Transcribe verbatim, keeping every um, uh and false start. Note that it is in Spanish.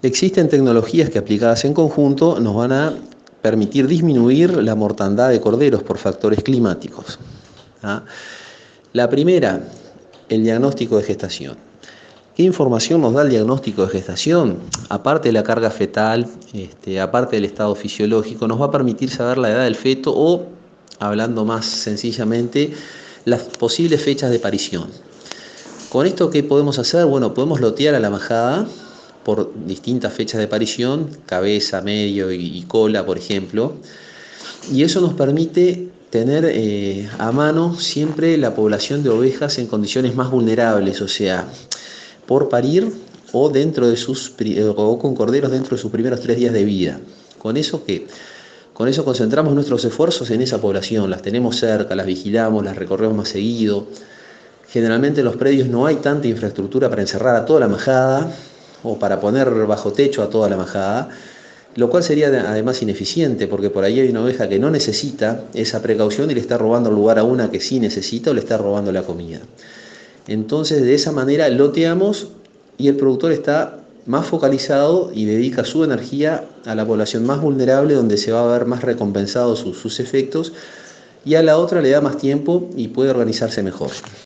Existen tecnologías que aplicadas en conjunto nos van a permitir disminuir la mortandad de corderos por factores climáticos. ¿Ah? La primera, el diagnóstico de gestación. ¿Qué información nos da el diagnóstico de gestación? Aparte de la carga fetal, este, aparte del estado fisiológico, nos va a permitir saber la edad del feto o, hablando más sencillamente, las posibles fechas de parición. Con esto, ¿qué podemos hacer? Bueno, podemos lotear a la majada por distintas fechas de parición, cabeza, medio y, y cola, por ejemplo, y eso nos permite tener eh, a mano siempre la población de ovejas en condiciones más vulnerables, o sea, por parir o dentro de sus o con corderos dentro de sus primeros tres días de vida. ¿Con eso qué? Con eso concentramos nuestros esfuerzos en esa población, las tenemos cerca, las vigilamos, las recorremos más seguido. Generalmente en los predios no hay tanta infraestructura para encerrar a toda la majada o para poner bajo techo a toda la majada, lo cual sería además ineficiente, porque por ahí hay una oveja que no necesita esa precaución y le está robando el lugar a una que sí necesita o le está robando la comida. Entonces, de esa manera loteamos y el productor está más focalizado y dedica su energía a la población más vulnerable, donde se va a ver más recompensados sus, sus efectos, y a la otra le da más tiempo y puede organizarse mejor.